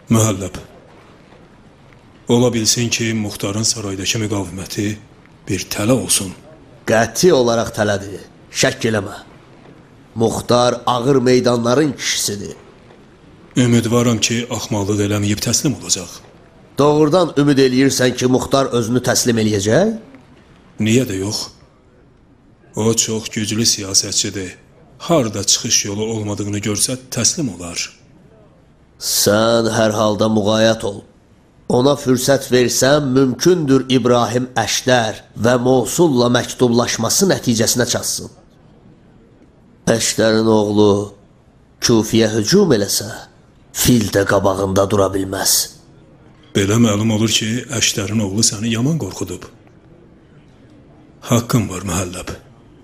Mühəlləb, ola bilsin ki, Muxtarın saraydakı müqaviməti bir tələ olsun. Qəti olaraq tələdir, şək eləmə. Muxtar ağır meydanların kişisidir. Ümidvaram ki, axmaqlıq eləməyib təslim olacaq. Doğrudan ümid eləyirsən ki, Muxtar özünü təslim eləyəcək? Niyə də yox? O çox güclü siyasətçidir. Harada çıxış yolu olmadığını görsə təslim olar. Sən hər halda müğayət ol. Ona fürsət versən, mümkündür İbrahim Əşdər və Mosulla məktublaşması nəticəsinə çatsın. Əşdərin oğlu Kufiyə hücum eləsə, fil də qabağında dura bilməz. Belə məlum olur ki, Əşdərin oğlu səni yaman qorxudub. Haqqın var, mühəlləb.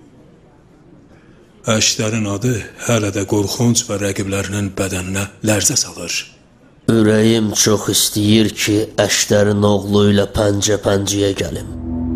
Əşdərin adı hələ də qorxunc və rəqiblərinin bədəninə lərzə salır. Ürəyim çox istəyir ki, Əşdərin oğlu ilə pəncə-pəncəyə gəlim.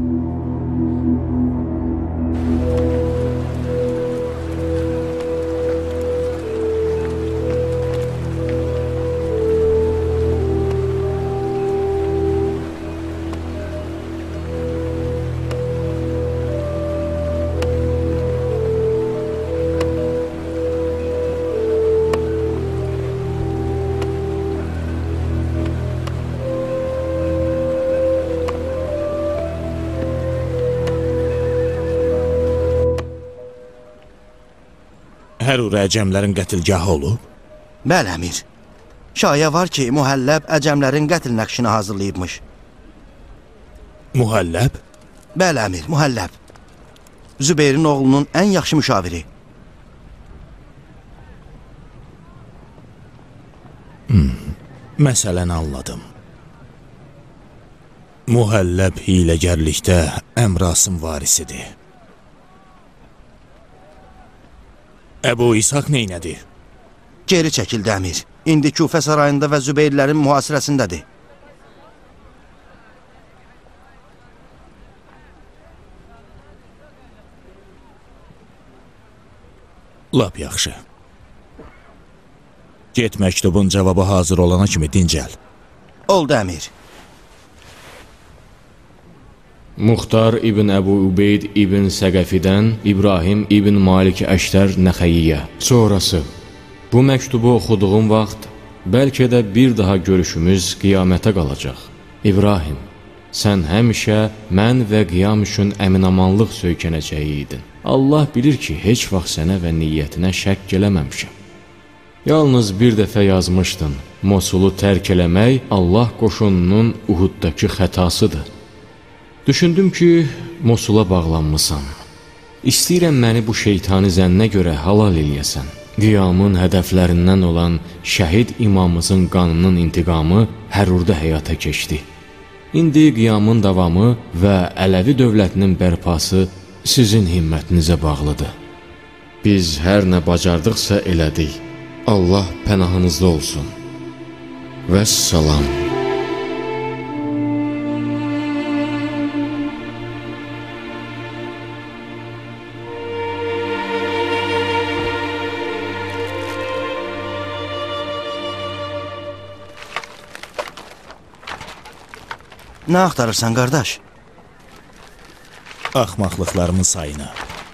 Hərur əcəmlərin qətilgahı olub? Bəli, əmir. Şayə var ki, Mühəlləb əcəmlərin qətl nəqşini hazırlayıbmış. Mühəlləb? Bəli, əmir, Mühəlləb. Zübeyrin oğlunun ən yaxşı müşaviri. Məsələni anladım. Mühəlləb hiləgərlikdə Əmrasın varisidir. Əbu İshaq neynədi? Geri çəkildi, əmir. İndi Kufə sarayında və Zübeyrlərin mühasirəsindədir. Lap yaxşı. Get məktubun cavabı hazır olana kimi dincəl. Oldu, əmir. Muxtar ibn Əbu Ubeyd ibn Səqəfidən İbrahim ibn Malik Əşdər Nəxəyyə. Sonrası, bu məktubu oxuduğum vaxt, bəlkə də bir daha görüşümüz qiyamətə qalacaq. İbrahim, sən həmişə mən və qiyam üçün əminamanlıq söykənəcəyi idin. Allah bilir ki, heç vaxt sənə və niyyətinə şəkk eləməmişəm. Yalnız bir dəfə yazmışdın, Mosulu tərk eləmək Allah qoşununun Uhuddakı xətasıdır. Düşündüm ki, Mosula bağlanmısan. İstəyirəm məni bu şeytani zənnə görə halal eləyəsən. Qiyamın hədəflərindən olan şəhid imamımızın qanının intiqamı Hərurda həyata keçdi. İndi qiyamın davamı və Ələvi dövlətinin bərpası sizin himmətinizə bağlıdır. Biz hər nə bacardıqsa elədik. Allah pənahınızda olsun. Vəssalam. Nə axtarırsan, qardaş? Axmaqlıqlarımın sayını.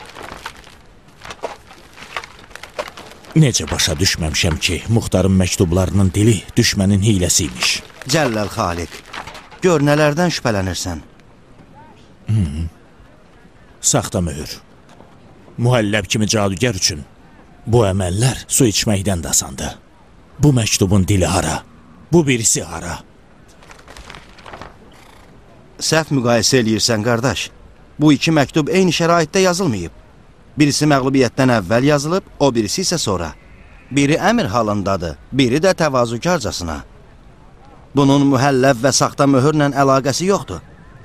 Necə başa düşməmişəm ki, Muxtarın məktublarının dili düşmənin hiləsiymiş. Cəlləl Xaliq, gör nələrdən şübhələnirsən. Saxta möhür. Mühəlləb kimi cadügər üçün bu əməllər su içməkdən də asandır. Bu məktubun dili hara? Bu birisi hara? Səhv müqayisə eləyirsən, qardaş. Bu iki məktub eyni şəraitdə yazılmayıb. Birisi məğlubiyyətdən əvvəl yazılıb, o birisi isə sonra. Biri əmr halındadır, biri də təvazükarcasına. Bunun mühəlləb və saxta möhürlə əlaqəsi yoxdur.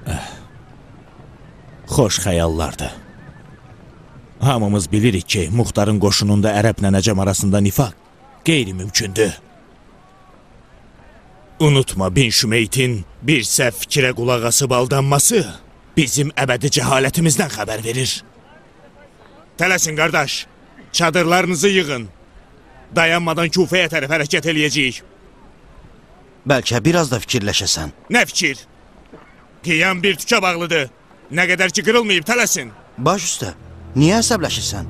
Xoş xəyallardır. Hamımız bilirik ki, Muxtarın qoşununda ərəblə əcəm arasında nifaq qeyri-mümkündür. Unutma, Bin Şümeytin bir səhv fikrə qulaq asıb aldanması bizim əbədi cəhalətimizdən xəbər verir. Tələsin, qardaş. Çadırlarınızı yığın. Dayanmadan Kufəyə tərəf hərəkət eləyəcəyik. Bəlkə biraz da fikirləşəsən. Nə fikir? Qiyam bir tükə bağlıdır. Nə qədər ki qırılmayıb tələsin. Baş üstə, niyə əsəbləşirsən?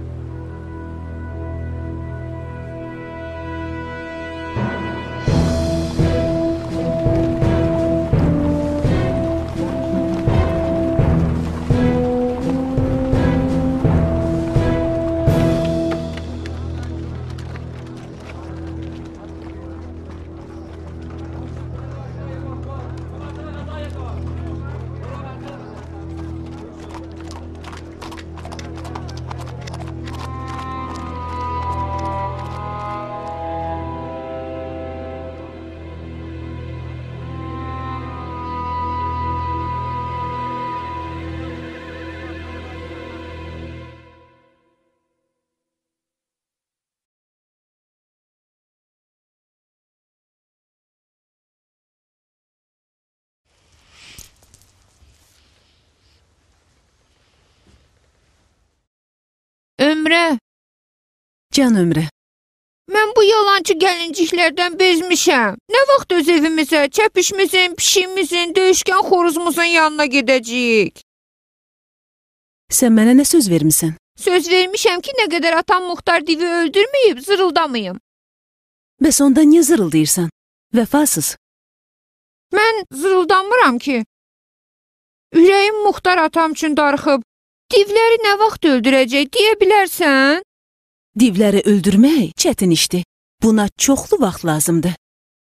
Ömrə, Can Ömrə, mən bu yalancı gəlinciklərdən bezmişəm. Nə vaxt öz evimizə, çəpişimizin, pişiyimizin, döyüşkən xoruzumuzun yanına gedəcəyik? sən mənə nə söz vermisən? Söz vermişəm ki, nə qədər atam Muxtar divi öldürməyib, zırıldamayım. Bəs onda niyə zırıldayırsan? Vəfasız. Mən zırıldamıram ki. Ürəyim Muxtar atam üçün darıxıb. Divləri nə vaxt öldürəcək, deyə bilərsən? Divləri öldürmək çətin işdir. Buna çoxlu vaxt lazımdır.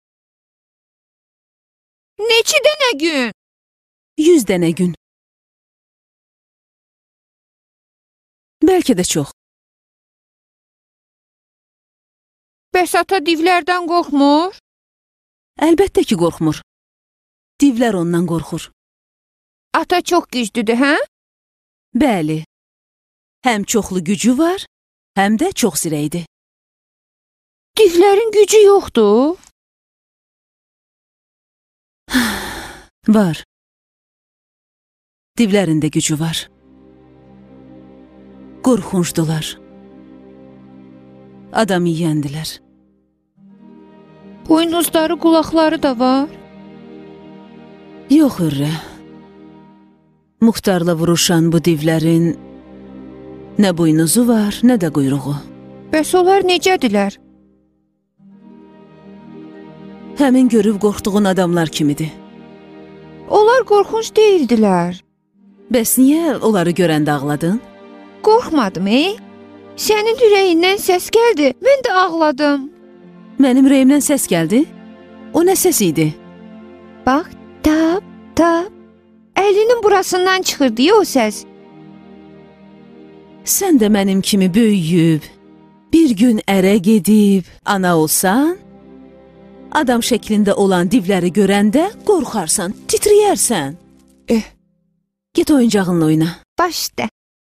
Neçə dənə gün? 100 dənə gün. Bəlkə də çox. Bəs ata divlərdən qorxmur? Əlbəttə ki, qorxmur. Divlər ondan qorxur. Ata çox güclüdür, hə? Bəli. Həm çoxlu gücü var, həm də çox zirəkdir. Divlərin gücü yoxdur. Var. Divlərin də gücü var. Qorxuncdular. Adam yiyəndilər. Buynuzları, qulaqları da var. Yox, Hürrə. Muxtarla vuruşan bu divlərin nə buynuzu var, nə də quyruğu. Bəs onlar necədirlər? Həmin görüb qorxduğun adamlar kimidir. Onlar qorxunc deyildilər. Bəs niyə onları görəndə ağladın? Qorxmadım, Sənin ürəyindən səs gəldi, mən də ağladım. Mənim ürəyimdən səs gəldi. O nə səs idi? Bax, tap, tap. Əlinin burasından çıxırdı o səs. Sən də mənim kimi böyüyüb, bir gün ərə gedib, ana olsan, adam şəklində olan divləri görəndə qorxarsan, titriyərsən. Get oyuncağınla oyna. Başda.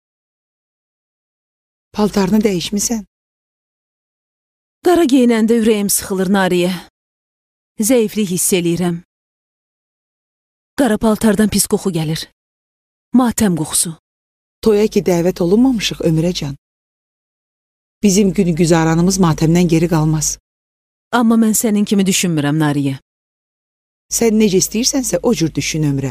Paltarını dəyişmisən? Qara geyinəndə ürəyim sıxılır Nariyə. Zəiflik hiss eləyirəm. Qara paltardan pis qoxu gəlir. Matəm qoxusu. Toya ki dəvət olunmamışıq Ömrəcan. Bizim günü güzaranımız matəmdən geri qalmaz. Amma mən sənin kimi düşünmürəm Nariyə. Sən necə istəyirsənsə o cür düşün Ömrə.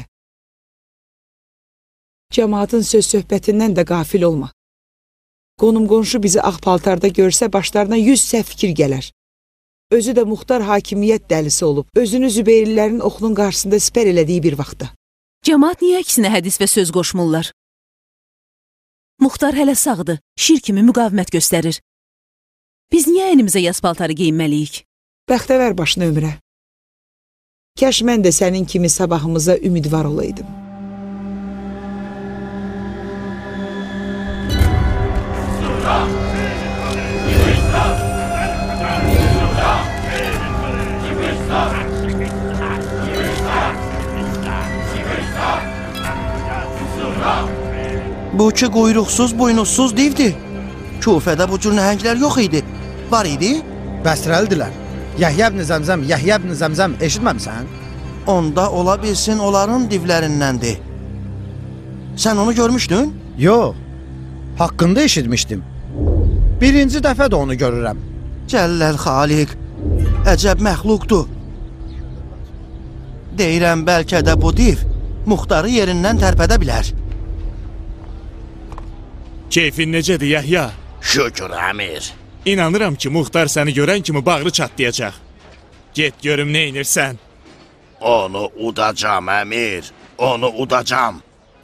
Cəmaatın söz söhbətindən də qafil olma. Qonum qonşu bizi ağ paltarda görsə başlarına 100 səhv fikir gələr. Özü də Muxtar hakimiyyət dəlisi olub, özünü Zübeyirlilərin oxunun qarşısında sipər elədiyi bir vaxtda. Cəmaat niyə əksinə hədis və söz qoşmurlar? Muxtar hələ sağdır, şir kimi müqavimət göstərir. Biz niyə əynimizə yas paltarı geyinməliyik? Bəxtəvər başına Ömrə. Kəş mən də sənin kimi sabahımıza ümidvar olaydım. Bu ki quyruqsuz, buynuzsuz divdir. Kufədə bu cür nəhənglər yox idi. Var idi? Bəsrəlidirlər. Yəhyə ibn Zəmzəm, Yəhyə ibn Zəmzəm eşitməmsən? Onda ola bilsin onların divlərindəndir. Sən onu görmüşdün? Yox, haqqında eşitmişdim. Birinci dəfə də onu görürəm. Cəlləl Xaliq, əcəb məxluqdur. Deyirəm, bəlkə də bu div Muxtarı yerindən tərpədə bilər. Keyfin necədir Yəhya? Şükür əmir. İnanıram ki, Muxtar səni görən kimi bağrı çatlayacaq. Get görüm nə inirsən. Onu udacam əmir. Onu udacam.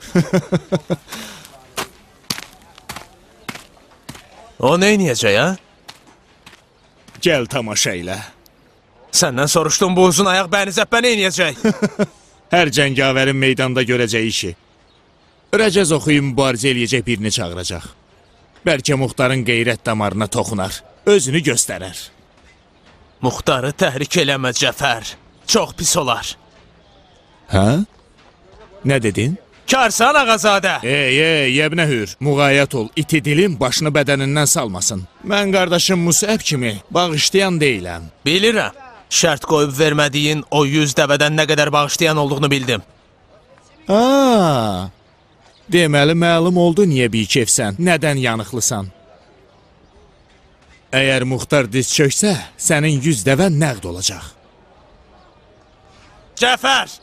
O nə inəyəcək, ha? Gəl tamaşa ilə. Səndən soruşdum, bu uzun ayaq bənizəppə nə inəyəcək? Hər cəngavərin meydanda görəcəyi işi. Rəcəz oxuyub mübarizə eləyəcək birini çağıracaq. Bəlkə Muxtarın qeyrət damarına toxunar, özünü göstərər. Muxtarı təhrik eləmə Cəfər, çox pis olar. Hə? Nə dedin? Karsan ağazadə. Yebnə hür, müğayət ol, iti dilin başını bədənindən salmasın. Mən qardaşım Musəb kimi bağışlayan deyiləm. Bilirəm, şərt qoyub vermədiyin o 100 dəvədən nə qədər bağışlayan olduğunu bildim. Deməli, məlum oldu niyə bikefsən, nədən yanıqlısan. Əgər Muxtar diz çöksə, sənin 100 dəvən nəqd olacaq. Cəfər!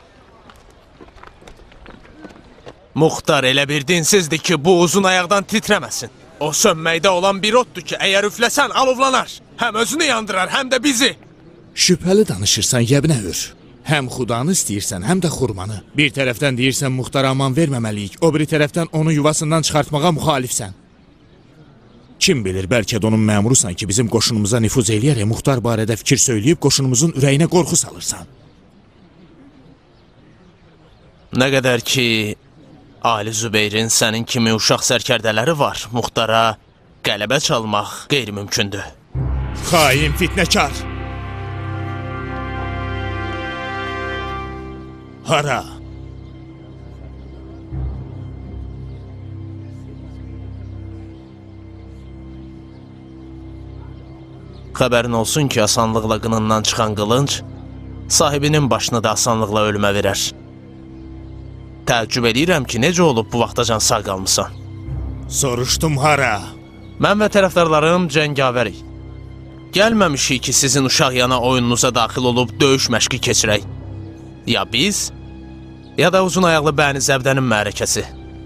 Muxtar elə bir dinsizdir ki, bu uzun ayaqdan titrəməsin. O sönməkdə olan bir otdur ki, əgər üfləsən alovlanar. Həm özünü yandırar, həm də bizi. Şübhəli danışırsan, yəbnə hür. Həm xudanı istəyirsən, həm də xurmanı. Bir tərəfdən deyirsən Muxtara aman verməməliyik, o biri tərəfdən onu yuvasından çıxartmağa müxalifsən. Kim bilir, bəlkə də onun məmurusan ki, bizim qoşunumuza nüfuz eləyərək Muxtar barədə fikir söyləyib qoşunumuzun ürəyinə qorxu salırsan. Nə qədər ki, Ali Zübeyrin sənin kimi uşaq sərkərdələri var, Muxtara qələbə çalmaq qeyri-mümkündür. Xain fitnəkar! Hara? Xəbərin olsun ki, asanlıqla qınından çıxan qılınc sahibinin başını da asanlıqla ölümə verər. Təəccüb edirəm ki, necə olub bu vaxtacan sağ qalmısan? Soruşdum hara? Mən və tərəfdarlarım cəngavərik. Gəlməmişik ki, sizin uşaq yana oyununuza daxil olub döyüş məşqi keçirək. Ya biz, ya da uzun ayaqlı Bəni Zəbdənin mərəkəsi.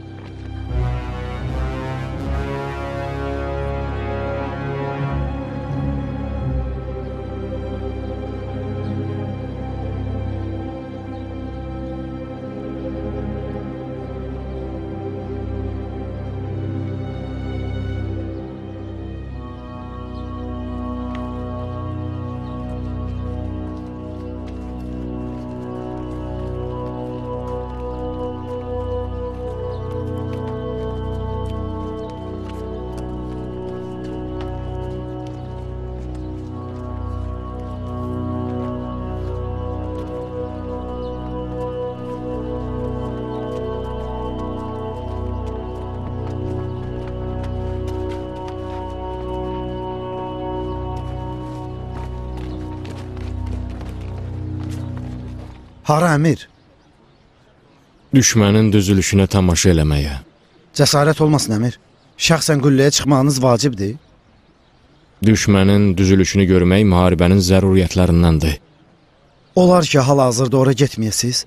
Hara əmir? Düşmənin düzülüşünə tamaşa eləməyə. Cəsarət olmasın əmir. Şəxsən qülləyə çıxmağınız vacibdir. Düşmənin düzülüşünü görmək müharibənin zəruriyyətlərindəndir. Olar ki, hal-hazırda ora getməyəsiz.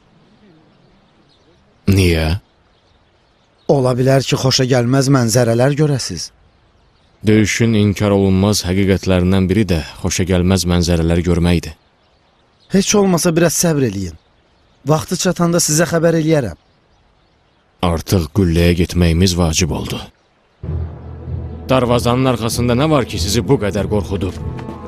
Niyə? Ola bilər ki, xoşa gəlməz mənzərələr görəsiz. Döyüşün inkar olunmaz həqiqətlərindən biri də xoşa gəlməz mənzərələri görməkdir. Heç olmasa biraz səbr eləyin. Vaxtı çatanda sizə xəbər eləyərəm. Artıq qülləyə getməyimiz vacib oldu. Darvazanın arxasında nə var ki, sizi bu qədər qorxudur?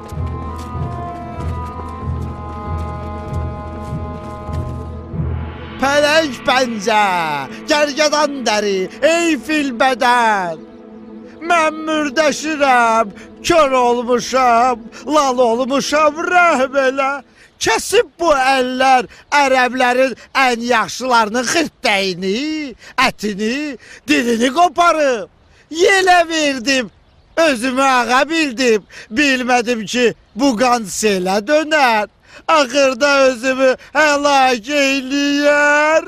Pələng pəncə, gərgədan dəri, ey fil bədən. Mən mürdəşirəm, kör olmuşam, lal olmuşam, rəhm elə. Kəsib bu əllər ərəblərin ən yaxşılarının xırtdəyini, ətini, dilini qoparıb. Yelə verdim, özümü ağa bildim, bilmədim ki, bu qan selə dönər. Axırda özümü həlak eyləyər.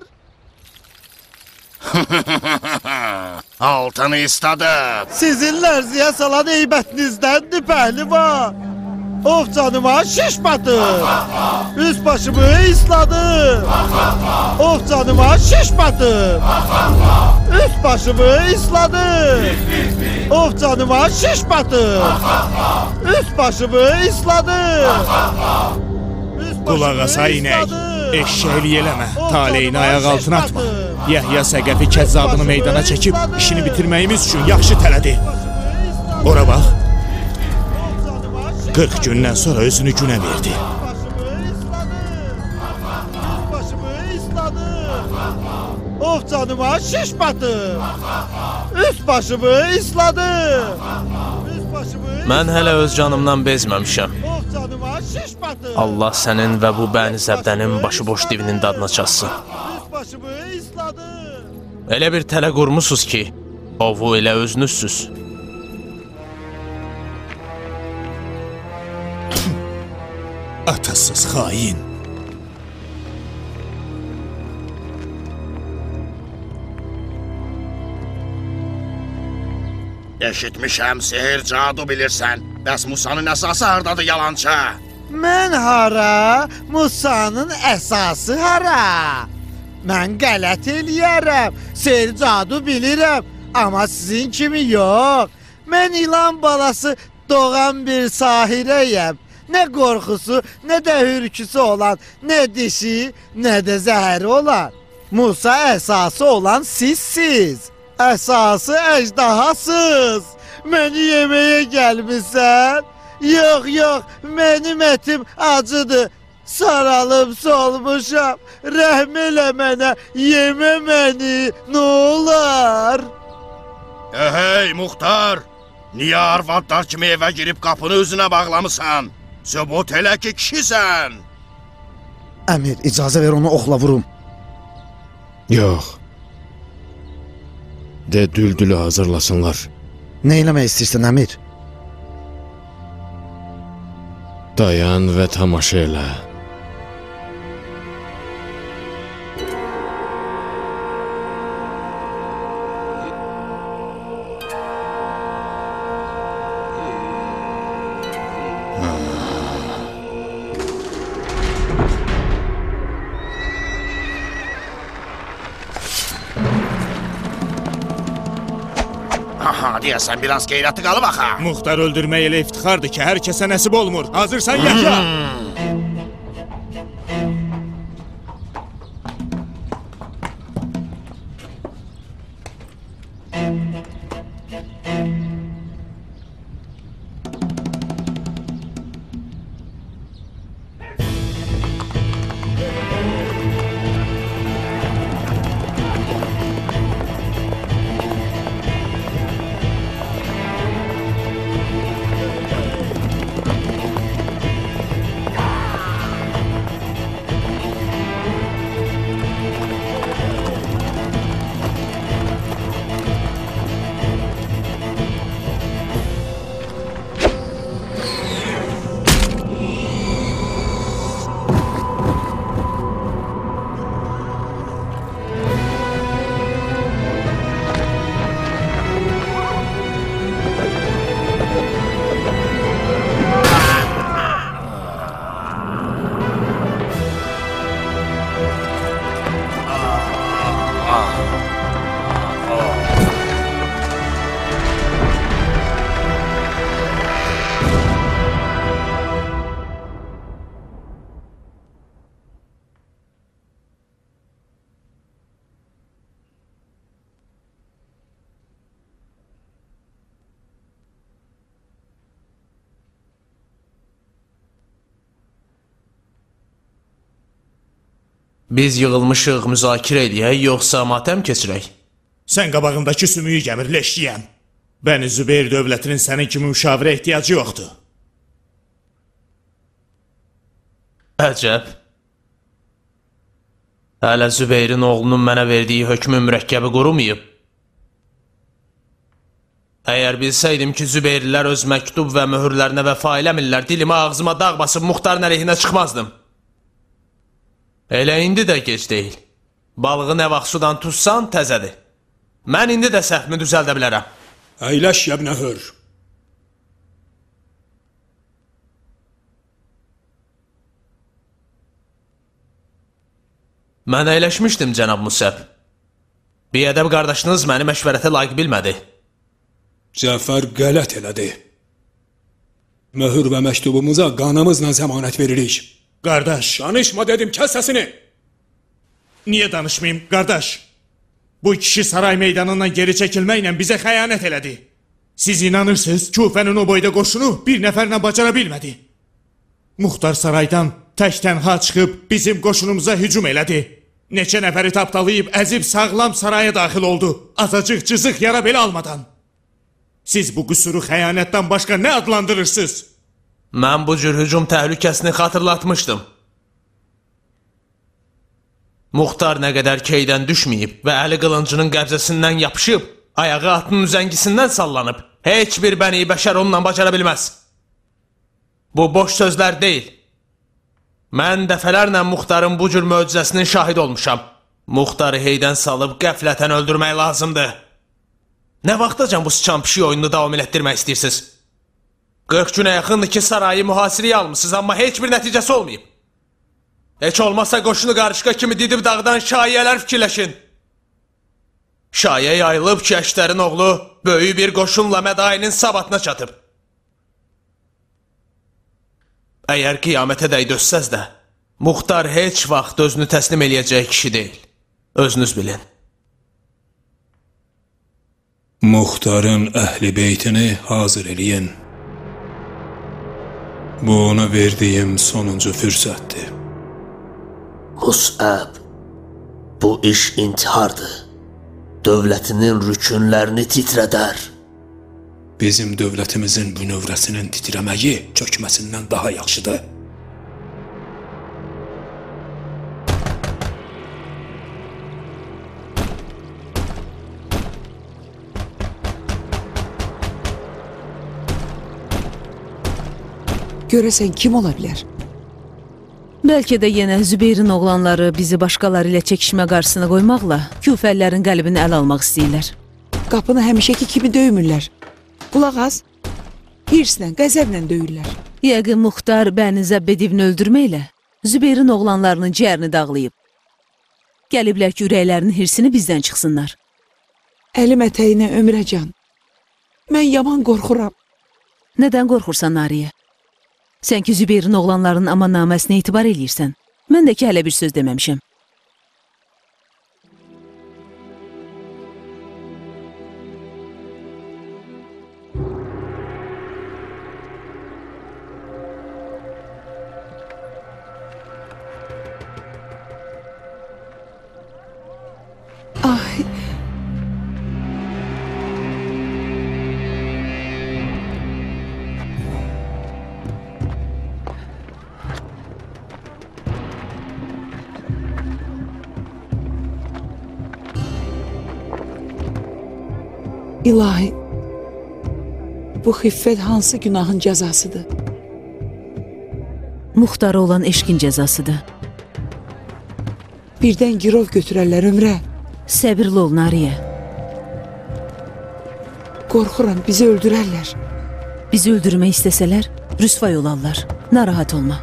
Altını istadı. Sizin lərziyə salan eybətinіздəndir, pəhlivan. Of canıma şiş batır. Üst başımı ısladım. Of canıma şiş batır. Üst başımı ısladım. Of canıma şiş batır. Üst başımı ısladım. Qulaq asa inək, eşşəklik eləmə, taleyini ayaq altına atma. Yəhya Səqəfi kəzzabını meydana çəkib, işini bitirməyimiz üçün yaxşı tələdi. Ora bax, 40 gündən sonra özünü günə verdi. Of canıma şiş batır. Üst başımı ısladım. Mən hələ öz canımdan bezməmişəm. Allah sənin və bu bəni zəbdənin başıboş divinin dadına çatsın. Elə bir tələ qurmusuz ki, ovu elə özünüzsüz. Atasız xain. Eşitmişəm, sihir, cadu bilirsən. Bəs Musanın əsası hardadır, yalancı? Mən hara, Musanın əsası hara? Mən qələt eləyərəm, sihir, cadu bilirəm, amma sizin kimi yox. Mən ilan balası doğan bir sahirəyəm. Nə qorxusu, nə də hürküsü olan, nə dişi, nə də zəhəri olan. Musa əsası olan sizsiz. Əsası əjdahasız. Məni yeməyə gəlmişsən? Yox, yox, mənim ətim acıdır. Saralıb solmuşam. Rəhm elə mənə, yemə məni, nə olar? Hey, Muxtar! Niyə arvadlar kimi evə girib qapını üzünə bağlamısan? Sübut elə ki, kişisən! Əmir, icazə ver onu oxla vurum. Yox. De düldülü hazırlasınlar. Nə eləmək istəyirsən, Əmir? Dayan və tamaşa elə. Aha, deyəsən, biraz qeyrəti qalıb axa. Muxtar öldürmək elə iftixardır ki, hər kəsə nəsib olmur. Hazırsan, Yəhya? Biz yığılmışıq, müzakirə eləyək, yoxsa matəm keçirək? Sən qabağındakı sümüyü gəmir, leşliyəm. Bəni Zübeyir dövlətinin sənin kimi müşavirə ehtiyacı yoxdur. Əcəb. Hələ Zübeyrin oğlunun mənə verdiyi hökmün mürəkkəbi qurumayıb. Əgər bilsəydim ki, Zübeyrlər öz məktub və möhürlərinə vəfa eləmirlər, dilimi ağzıma dağ basıb Muxtarın əleyhinə çıxmazdım. Elə indi də gec deyil. Balığı nə vaxt sudan tutsan təzədir. Mən indi də səhvimi düzəldə bilərəm. Əyləş, yəbnə hör. Mən əyləşmişdim, cənab Musəb. Biədəb qardaşınız məni məşvərətə layiq bilmədi. Cəfər qələt elədi. Möhür və məktubumuza qanımızla zəmanət veririk. Qardaş, Danışma dedim, kəs səsini. niyə danışmayım, qardaş? Bu kişi saray meydanından geri çəkilməklə bizə xəyanət elədi. Siz inanırsınız, Küfənin o boyda qoşunu bir nəfərlə bacara bilmədi. Muxtar saraydan tək-tənha çıxıb bizim qoşunumuza hücum elədi. Neçə nəfəri tapdalayıb əzib sağlam saraya daxil oldu. Azacıq cızıq yara belə almadan. Siz bu qüsuru xəyanətdən başqa nə adlandırırsınız? Mən bu cür hücum təhlükəsini xatırlatmışdım. Muxtar nə qədər keydən düşməyib və əli qılıncının qəbzəsindən yapışıb, ayağı atının üzəngisindən sallanıb, heç bir bəni bəşər onunla bacara bilməz. Bu boş sözlər deyil. Mən dəfələrlə Muxtarın bu cür möcüzəsinin şahid olmuşam. Muxtarı heydən salıb qəflətən öldürmək lazımdır. Nə vaxtacan bu sıçan pişik oyununu davam elətdirmək istəyirsiniz? 40 günə yaxındır ki, sarayı mühasirəyə almışsınız, amma heç bir nəticəsi olmayıb. Heç olmazsa qoşunu qarışqa kimi didib dağdan şaiyələr fikirləşin. Şaiyə yayılıb ki, Əşdərin oğlu böyük bir qoşunla Mədainin sabatına çatıb. Əgər qiyamətə dəy dözsəz də, Muxtar heç vaxt özünü təslim eləyəcək kişi deyil. Özünüz bilin. Muxtarın əhli beytini hazır eləyin. Bu ona verdiyim sonuncu fürsətdir. Musəb, bu iş intihardır. Dövlətinin rükünlərini titrədər. Bizim dövlətimizin bünövrəsinin titrəməyi çökməsindən daha yaxşıdır. Görəsən kim ola bilər? Bəlkə də yenə Zübeyrin oğlanları bizi başqaları ilə çəkişmə qarşısına qoymaqla küfəllərin qəlbini əl almaq istəyirlər. Qapını həmişəki kimi döymürlər. Qulaq az, hirslə, qəzəblə döyürlər. Yəqin Muxtar Bəni Zəbbedivini öldürməklə Zübeyrin oğlanlarının ciyərini dağlayıb. Gəliblər ki, ürəklərinin hirsini bizdən çıxsınlar. Əlim ətəyinə Ömrəcan. Mən yaman qorxuram. Nədən qorxursan Nariyə? Sən ki, Zübeyrin oğlanlarının amannaməsinə etibar eləyirsən. Mən də ki, hələ bir söz deməmişəm. Ay. İlahi, bu xiffət hansı günahın cəzasıdır? Muxtara olan eşqin cəzasıdır. Birdən girov götürərlər Ömrə. Səbirli ol Nariyə. Qorxuram, bizi öldürərlər. Bizi öldürmək istəsələr, rüsvay olarlar. Narahat olma.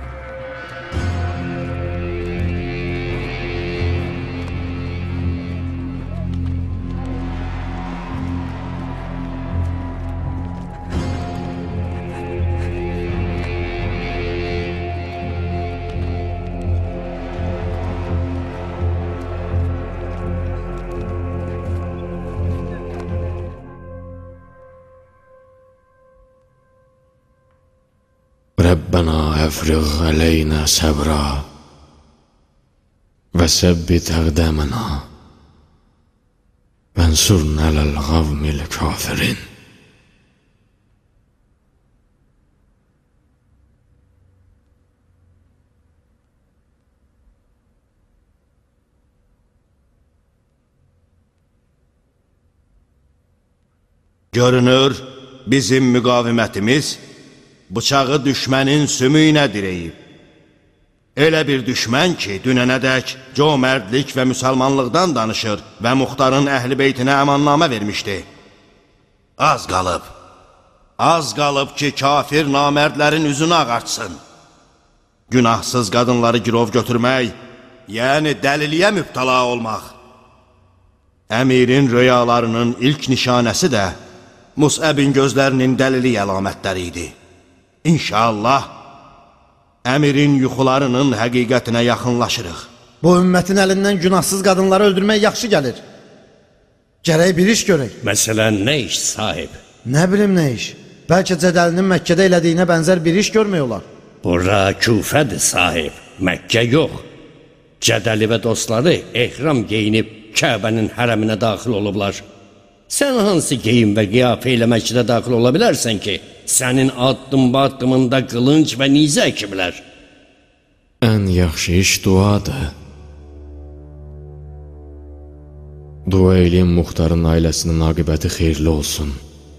ربنا افرغ علينا صبرا وثبت أقدامنا وانصرنا على القوم الكافرين. Görünür, bizim müqavimətimiz bıçağı düşmənin sümüyünə dirəyib. Elə bir düşmən ki, dünənədək cömərdlik və müsəlmanlıqdan danışır və Muxtarın əhl-i beytinə əmannamə vermişdi. Az qalıb ki, kafir namərdlərin üzünü ağartsın. Günahsız qadınları girov götürmək yəni dəliliyə mübtəla olmaq. Əmirin rüyalarının ilk nişanəsi də Musəbin gözlərinin dəlilik əlamətləri idi. İnşallah, əmirin yuxularının həqiqətinə yaxınlaşırıq. Bu ümmətin əlindən günahsız qadınları öldürmək yaxşı gəlir. Gərək bir iş görək. Məsələn, nə iş sahib? Nə bilim nə iş. Bəlkə Cədəlinin Məkkədə elədiyinə bənzər bir iş görmək olar. Bura Küfədir sahib, Məkkə yox. Cədəli və dostları ehram geyinib Kəbənin hərəminə daxil olublar. Sən hansı geyim və qiyafə ilə Məkkədə daxil ola bilərsən ki, sənin addım-baddımında qılınc və nizə əkiblər? Ən yaxşı iş duadır. Dua eləyən Muxtarın ailəsinin aqibəti xeyirli olsun.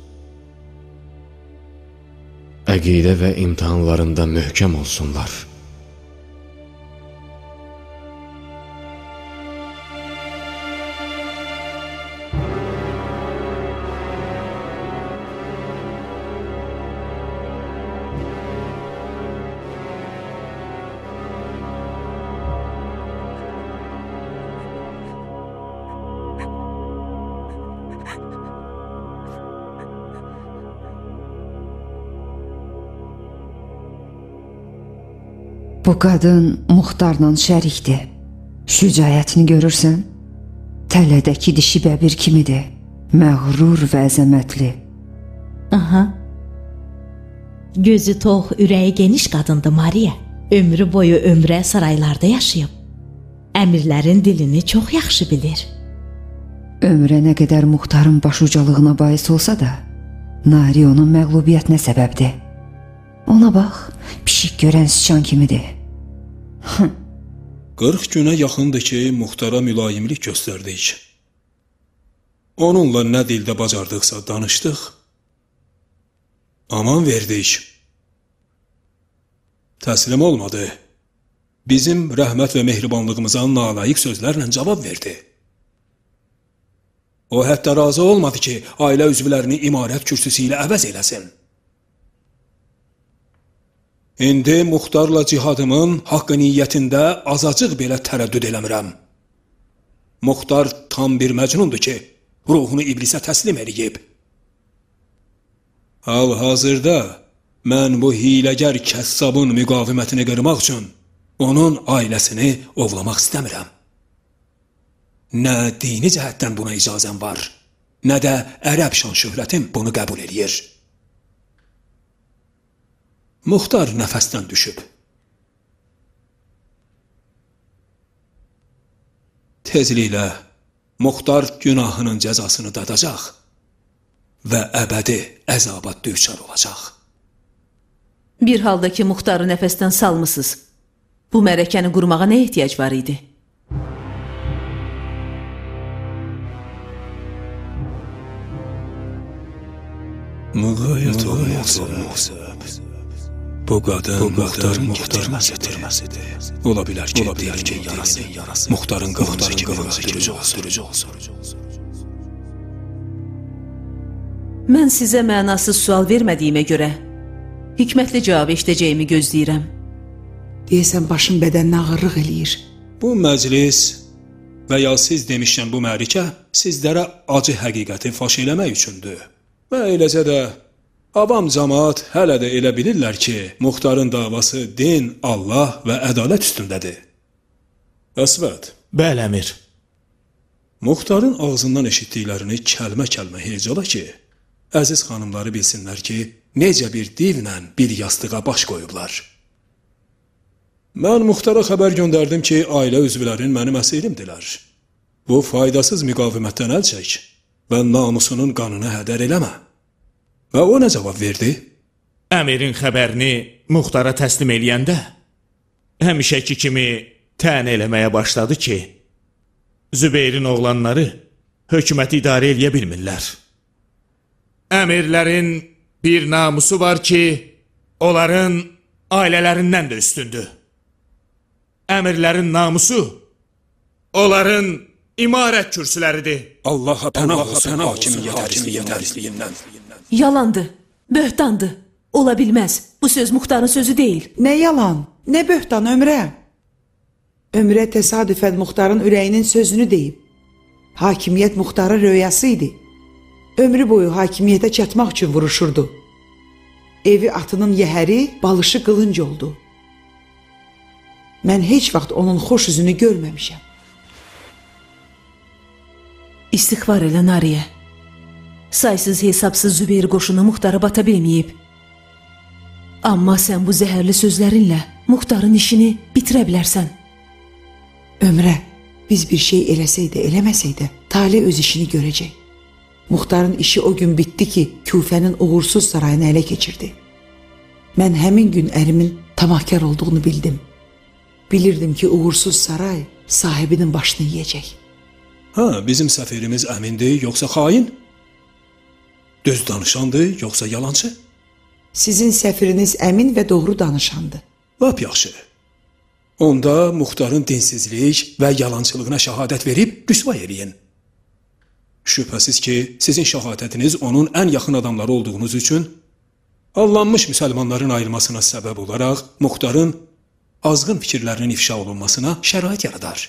Əqidə və imtihanlarında möhkəm olsunlar. Bu qadın Muxtarla şərikdir. Şücayətini görürsən? Tələdəki dişi bəbir kimidir. Məğrur və əzəmətli. Aha. Gözü tox, ürəyi geniş qadındır Mariya. Ömrü boyu ömrə saraylarda yaşayıb. Əmirlərin dilini çox yaxşı bilir. Ömrə nə qədər Muxtarın başucalığına bais olsa da, Nari onun məğlubiyyətinə səbəbdir. Ona bax, pişik görən sıçan kimidir. 40 günə yaxındır ki, Muxtara mülayimlik göstərdik. Onunla nə dildə bacardıqsa danışdıq. Aman verdik. Təslim olmadı. Bizim rəhmət və mehribanlığımıza nalayiq sözlərlə cavab verdi. O hətta razı olmadı ki, ailə üzvlərini imarət kürsüsü ilə əvəz eləsin. İndi Muxtarla cihadımın haqqı niyyətində azacıq belə tərəddüd eləmirəm. Muxtar tam bir məcnundur ki, ruhunu iblisə təslim eləyib. Hal-hazırda mən bu hiləgər kəssabın müqavimətini qırmaq üçün onun ailəsini ovlamaq istəmirəm. Nə dini cəhətdən buna icazəm var, nə də ərəb şan şöhrətim bunu qəbul eləyir. Muxtar nəfəsdən düşüb. Tezliklə Muxtar günahının cəzasını dadacaq və əbədi əzaba düçar olacaq. Bir halda ki, Muxtarı nəfəsdən salmısınız, bu mərəkəni qurmağa nə ehtiyac var idi? Müğayət olmaqsa, bu qadın Muxtarın getirməsidir. Ola bilər ki, yarası Muxtarın qılıncı kimi öldürücü olsun. Mən sizə mənasız sual vermədiyimə görə hikmətli cavab eşidəcəyimi gözləyirəm. Deyəsən başın bədəninə ağırlıq eləyir. Bu məclis və ya siz demişkən bu mərikə sizlərə acı həqiqəti faş eləmək üçündür. Və eləcə də avam cəmaat hələ də elə bilirlər ki, Muxtarın davası din, Allah və ədalət üstündədir. Əsvət. Bəli, əmir. Muxtarın ağzından eşitdiklərini kəlmə-kəlmə hecala ki, əziz xanımları bilsinlər ki, necə bir divlə bir yastığa baş qoyublar. Mən Muxtara xəbər göndərdim ki, ailə üzvlərin məniməsirimdilər. Bu faydasız müqavimətdən əl çək və namusunun qanını hədər eləmə. Və o nə cavab verdi? Əmirin xəbərini Muxtara təslim eləyəndə, həmişəki kimi tən eləməyə başladı ki, Zübeyrin oğlanları hökuməti idarə eləyə bilmirlər. Əmirlərin bir namusu var ki, onların ailələrindən də üstündür. Əmirlərin namusu onların imarət kürsüləridir. Allaha pənah olsun hakimiyyət. Yalandır, böhtandır. Ola bilməz. Bu söz Muxtarın sözü deyil. Nə yalan, nə böhtan Ömrə? Ömrə təsadüfən Muxtarın ürəyinin sözünü deyib. Hakimiyyət Muxtarın röyası idi. Ömrü boyu hakimiyyətə çatmaq üçün vuruşurdu. Evi atının yəhəri, balışı qılınc oldu. Mən heç vaxt onun xoş üzünü görməmişəm. İstiğfar elə Nariyə. Saysız hesabsız Zübeyir qoşunu Muxtarı bata bilməyib. Amma sən bu zəhərli sözlərinlə Muxtarın işini bitirə bilərsən. Ömrə, biz bir şey eləsəydə, eləməsəydə, Talih öz işini görəcək. Muxtarın işi o gün bitdi ki, Küfənin uğursuz sarayını ələ keçirdi. Mən həmin gün ərimin tamahkar olduğunu bildim. Bilirdim ki, uğursuz saray sahibinin başını yiyəcək. Ha, bizim səfirimiz əmindir, yoxsa xain? Düz danışandır, yoxsa yalancı? Sizin səfiriniz əmin və doğru danışandır. Lap yaxşı. Onda Muxtarın dinsizlik və yalancılığına şəhadət verib rüsva eləyin. Şübhəsiz ki, sizin şəhadətiniz onun ən yaxın adamları olduğunuz üçün allanmış müsəlmanların ayrılmasına səbəb olaraq Muxtarın azğın fikirlərinin ifşa olunmasına şərait yaradar.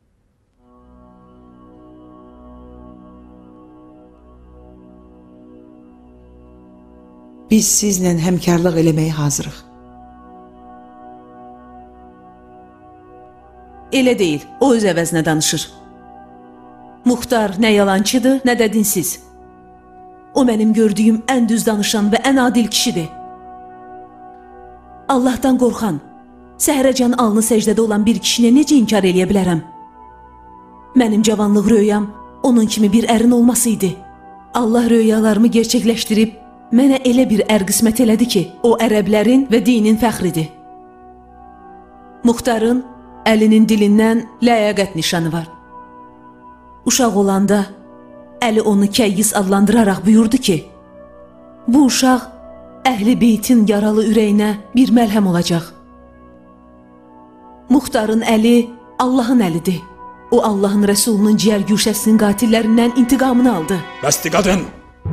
Biz sizlə həmkarlıq eləməyə hazırıq. Elə deyil, o öz əvəzinə danışır. Muxtar nə yalancıdır, nə də dinsiz. O mənim gördüyüm ən düz danışan və ən adil kişidir. Allahdan qorxan, səhərəcən alnı səcdədə olan bir kişini necə inkar eləyə bilərəm? Mənim cavanlıq röyam onun kimi bir ərin olması idi. Allah röyalarımı gerçəkləşdirib, mənə elə bir ər qismət elədi ki, o ərəblərin və dinin fəxridir. Muxtarın əlinin dilindən ləyaqət nişanı var. Uşaq olanda Əli onu Kəyyis adlandıraraq buyurdu ki, bu uşaq Əhl-i Beytin yaralı ürəyinə bir məlhəm olacaq. Muxtarın əli Allahın əlidir. O Allahın Rəsulunun ciyər güşəsinin qatillərindən intiqamını aldı. Bəsdi qadın!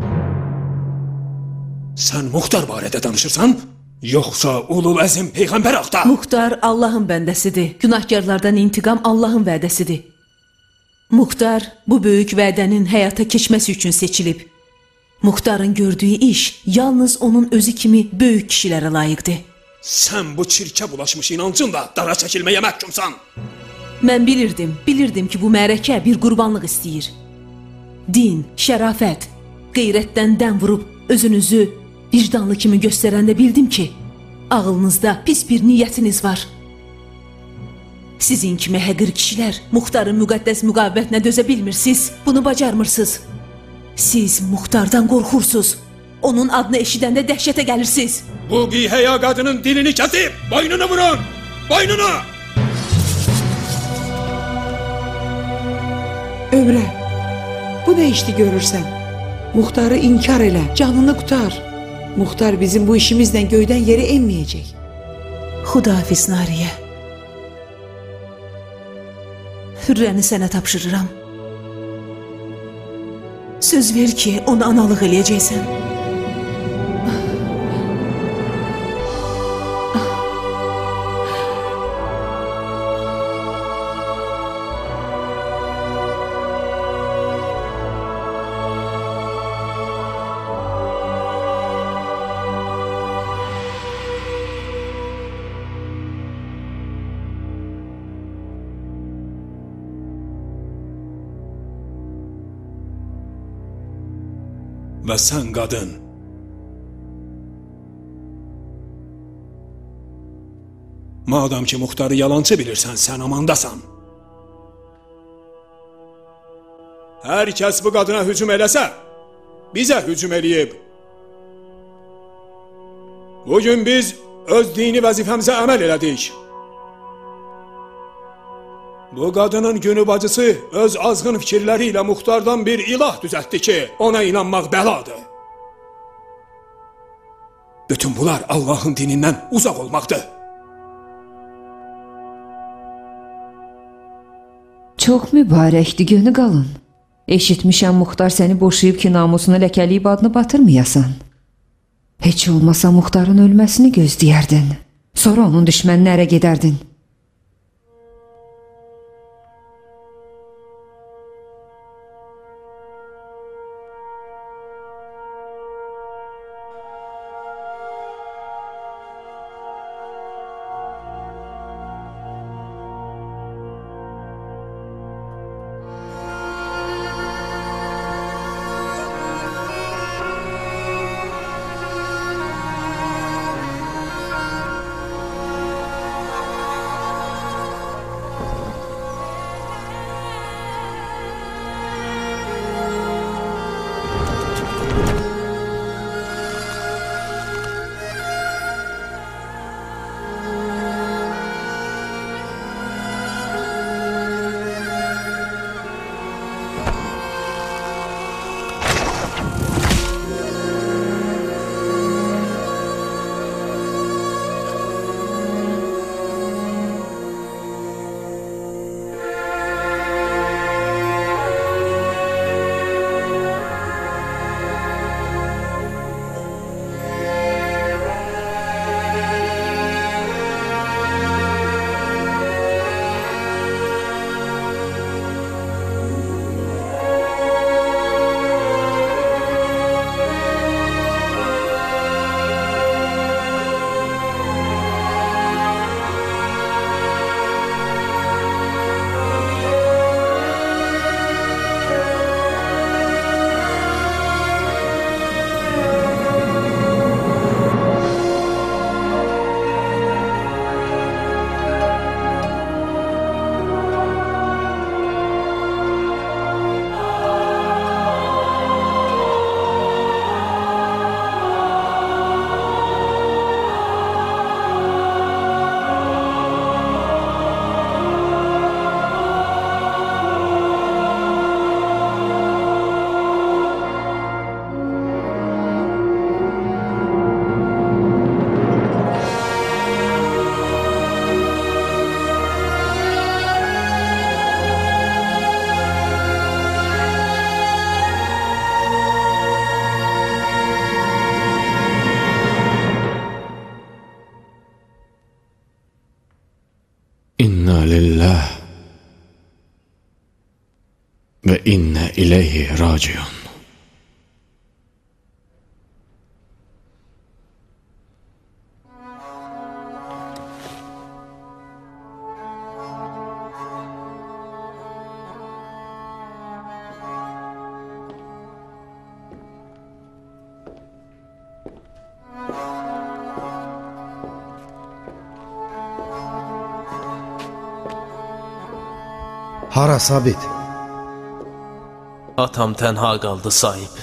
Sən Muxtar barədə danışırsan, yoxsa ulul əzim Peyğəmbər haqda? Muxtar Allahın bəndəsidir. Günahkarlardan intiqam Allahın vədəsidir. Muxtar bu böyük vədənin həyata keçməsi üçün seçilib. Muxtarın gördüyü iş yalnız onun özü kimi böyük kişilərə layiqdir. Sən bu çirkə bulaşmış inancınla dara çəkilməyə məhkumsan. Mən bilirdim ki, bu mərəkə bir qurbanlıq istəyir. Din, şərafət, qeyrətdən dən vurub özünüzü vicdanlı kimi göstərəndə bildim ki, ağlınızda pis bir niyyətiniz var. Sizin kimi həqir kişilər Muxtarın müqəddəs müqavimətinə dözə bilmirsiniz, bunu bacarmırsınız. Siz Muxtardan qorxursuz, onun adını eşidəndə dəhşətə gəlirsiniz. Bu bihəya qadının dilini kəsib, boynunu vurun, boynunu! Ömrə, bu nə işdi görürsən? Muxtarı inkar elə, canını qutar. Muxtar bizim bu işimizlə göydən yerə enməyəcək. Xudahafiz Nariyə. Hürrəni sənə tapşırıram. Söz ver ki, ona analıq eləyəcəksən. Və sən qadın, madam ki Muxtarı yalancı bilirsən, sən amandasan. Hər kəs bu qadına hücum eləsə, bizə hücum eləyib. Bugün biz öz dini vəzifəmizə əməl elədik. Bu qadının günü bacısı öz azğın fikirləri ilə Muxtardan bir ilah düzəltdi ki, ona inanmaq bəladır. Bütün bunlar Allahın dinindən uzaq olmaqdır. Çox mübarəkdir, gönü qalın. Eşitmişəm Muxtar səni boşayıb ki, namusunu ləkəliyib adını batırmayasan. Heç olmasa Muxtarın ölməsini gözləyərdin. Sonra onun düşmənini ərə gedərdin. lillah və innə ileyhi raciun. Hara Sabit? Atam tənha qaldı sahib.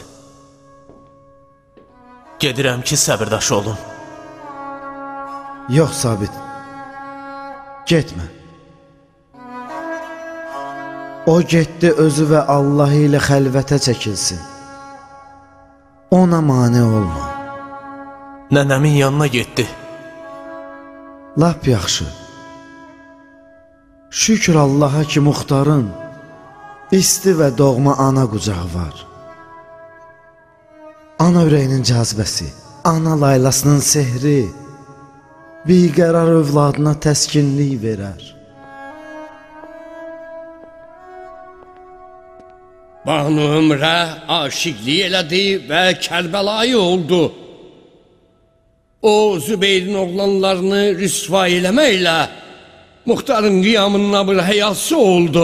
Gedirəm ki, səbirdaş olun. Yox Sabit. Getmə. O getdi özü və Allah ilə xəlvətə çəkilsin. Ona mane olma. Nənəmin yanına getdi. Lap yaxşı. Şükür Allaha ki, Muxtarın isti və doğma ana qucağı var. Ana ürəyinin cazibəsi, ana laylasının sehri biqərar övladına təskinlik verər. Banu Ömrə aşiqlik elədi və Kərbəlayı oldu. O, Zübeyrin oğlanlarını rüsva eləməklə Muxtarın qiyamının abır həyası oldu.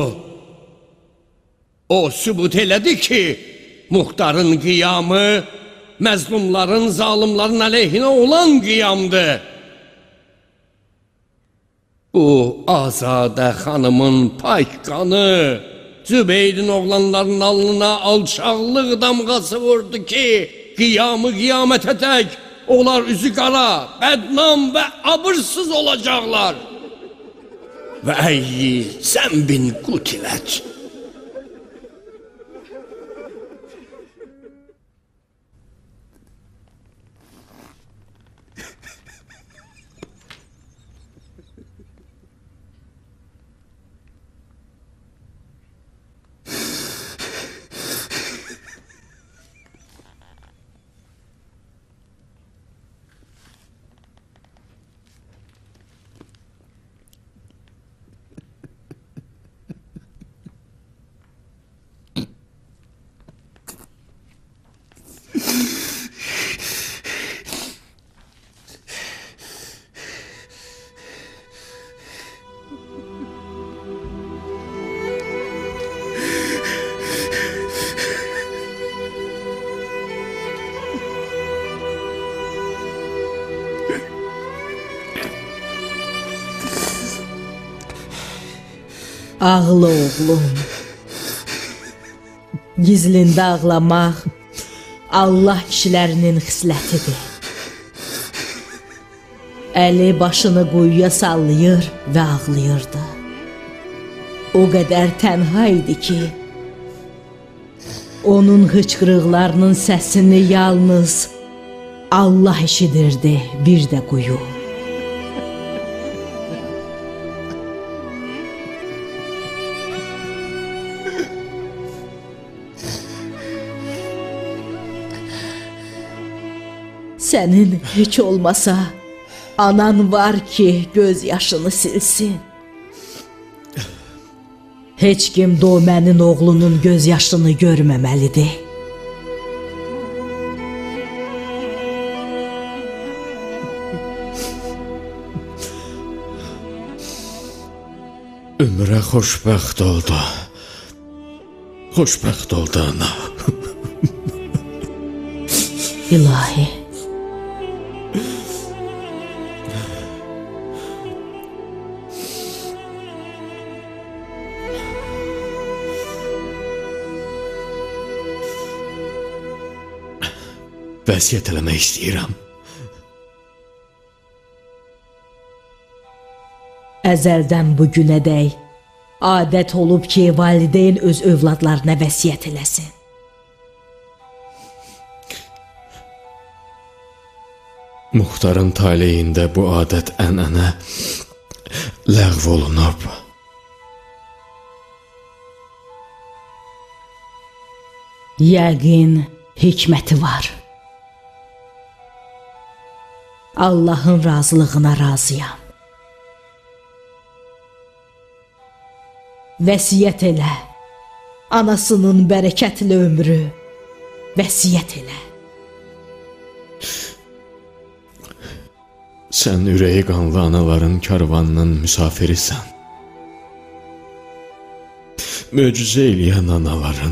O sübut elədi ki, Muxtarın qiyamı məzlumların, zalimların əleyhinə olan qiyamdır. Bu Azadə xanımın pak qanı Zübeyrin oğlanların alnına alçaqlıq damğası vurdu ki, qiyamı qiyamətə tək onlar üzü qara, bədnam və abırsız olacaqlar. Və əyyi sən bin qutilət. Ağla oğlum. Gizlində ağlamaq Allah kişilərinin xislətidir. Əli başını quyuya sallayır və ağlayırdı. O qədər tənha idi ki, onun hıçqırıqlarının səsini yalnız Allah eşidirdi, bir də quyu. Sənin heç olmasa anan var ki, göz yaşını silsin. Heç kim Domənin oğlunun göz yaşını görməməlidir. Ömrə xoşbəxt oldu. Xoşbəxt oldu ana. İlahi. Vəsiyyət eləmək istəyirəm. Əzəldən bugünədək adət olub ki, valideyn öz övladlarına vəsiyyət eləsin. Muxtarın taleyində bu adət ənənə ləğv olunub. Yəqin hikməti var. Allahın razılığına razıyam. Vəsiyyət elə. Anasının bərəkətli ömrü. Vəsiyyət elə. Sən ürəyi qanlı anaların karvanının müsafirisən. Möcüzə eləyən anaların.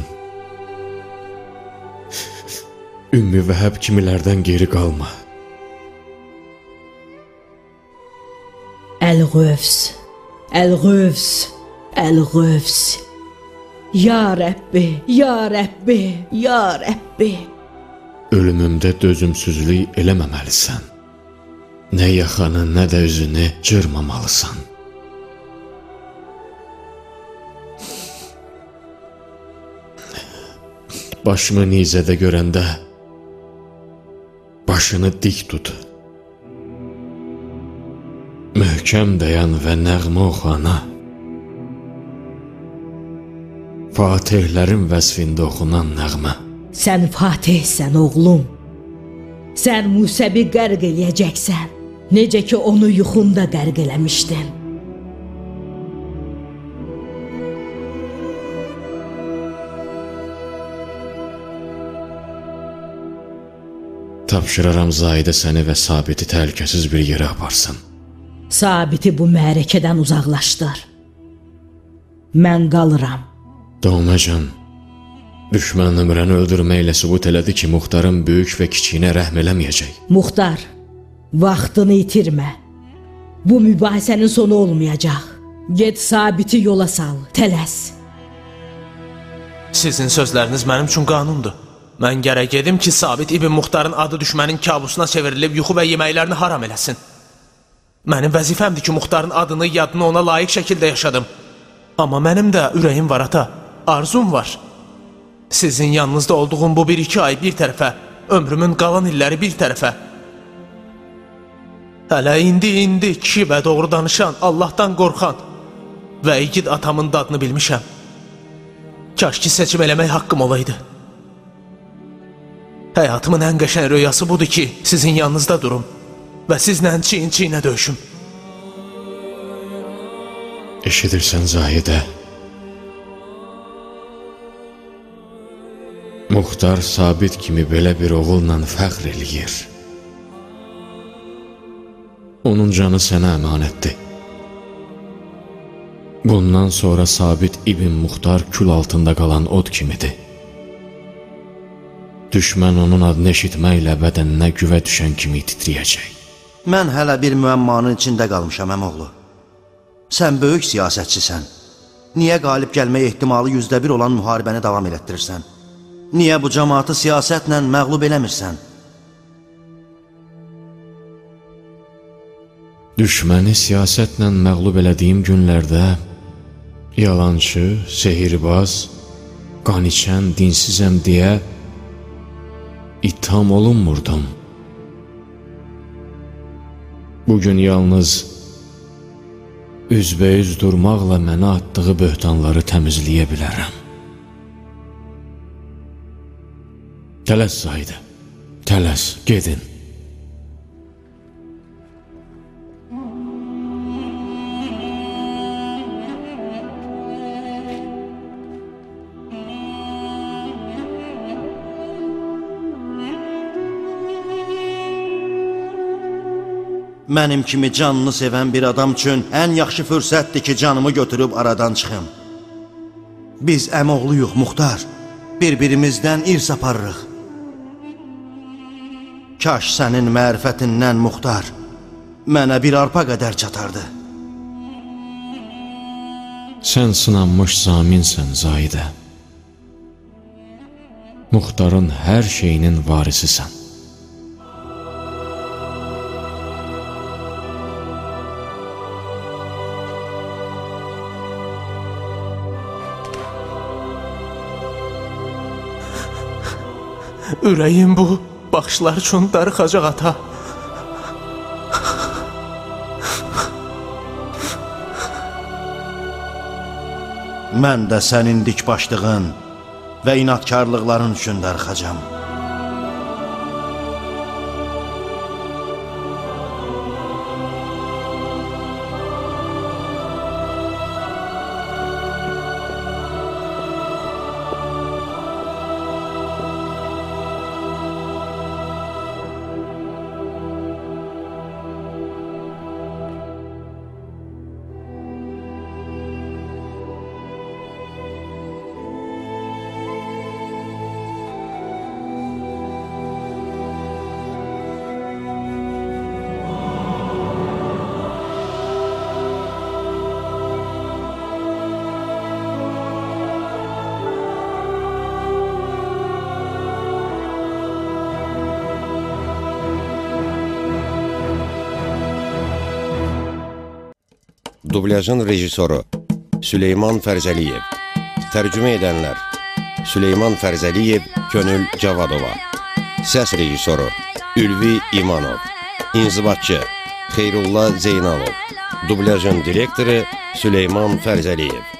Ümmü Vəhəb kimilərdən geri qalma. Əl-Qövs, Əl-Qövs, Əl-Qövs. Ya Rəbbi, Ya Rəbbi, Ya Rəbbi. Ölümümdə dözümsüzlük eləməməlisən. Nə yaxanı, nə də üzünü cırmamalısan. Başımı nizədə görəndə başını dik tut. Möhkəm dayan və nəğmə oxana. Fatihlərin vəsfində oxunan nəğmə. Sən Fatihsən oğlum. Sən Musəbi qərq eləyəcəksən. Necə ki onu yuxunda qərq eləmişdin. Tapşıraram Zahidə səni və Sabiti təhlükəsiz bir yerə aparsın. Sabiti bu mərakədən uzaqlaşdır. Mən qalıram. Doğmacan, düşmən nömrəni öldürməklə sübut elədi ki, Muxtarın böyük və kiçiyinə rəhm eləməyəcək. Muxtar, vaxtını itirmə. Bu mübahisənin sonu olmayacaq. Get Sabiti yola sal, tələs. Sizin sözləriniz mənim üçün qanundur. Mən gərək gedim ki, Sabit İbn Muxtarın adı düşmənin kabusuna çevrilib yuxu və yeməklərini haram eləsin. Mənim vəzifəmdir ki, Muxtarın adını, yadını ona layiq şəkildə yaşadım. Amma mənim də ürəyim var ata, arzum var. Sizin yanınızda olduğum bu 1-2 ay bir tərəfə, ömrümün qalan illəri bir tərəfə. Hələ indi kişi və doğru danışan, Allahdan qorxan və igid atamın dadını bilmişəm. Kaş ki seçim eləmək haqqım olaydı. Həyatımın ən qəşəng rüyası budur ki, sizin yanınızda durum və sizlə çiyin-çiyinə döyüşüm. Eşidirsən Zahidə? Muxtar Sabit kimi belə bir oğulla fəxr eləyir. Onun canı sənə əmanətdir. Bundan sonra Sabit İbn Muxtar kül altında qalan od kimidir. Düşmən onun adını eşitməklə bədəninə güvə düşən kimi titriyəcək. Mən hələ bir müəmmanın içində qalmışam, əmoğlu. Sən böyük siyasətçisən. Niyə qalib gəlmək ehtimalı 100% olan müharibəni davam elətdirirsən? Niyə bu cəmaatı siyasətlə məğlub eləmirsən? Düşməni siyasətlə məğlub elədiyim günlərdə yalançı, sehirbaz, qan içən, dinsizəm deyə itham olunmurdum. Bugün yalnız üzbəüz durmaqla mənə atdığı böhtanları təmizləyə bilərəm. Tələs Zahidə, tələs, gedin. Mənim kimi canını sevən bir adam üçün ən yaxşı fürsətdir ki, canımı götürüb aradan çıxım. Biz əmoğluyuq, Muxtar. Bir-birimizdən irs aparırıq. Kaş sənin mərifətindən, Muxtar, mənə bir arpa qədər çatardı. Sən sınanmış zaminsən, Zahidə. Muxtarın hər şeyinin varisisən. Ürəyim bu baxışlar üçün darıxacaq ata. Mən də sənin dikbaşlığın və inatkarlıqların üçün darıxacam. Dublyajın rejissoru Süleyman Fərzəliyev. Tərcümə edənlər Süleyman Fərzəliyev, Könül Cavadova. Səs rejissoru Ülvi İmanov. İnzibatçı Xeyrullah Zeynalov. Dublyajın direktoru Süleyman Fərzəliyev.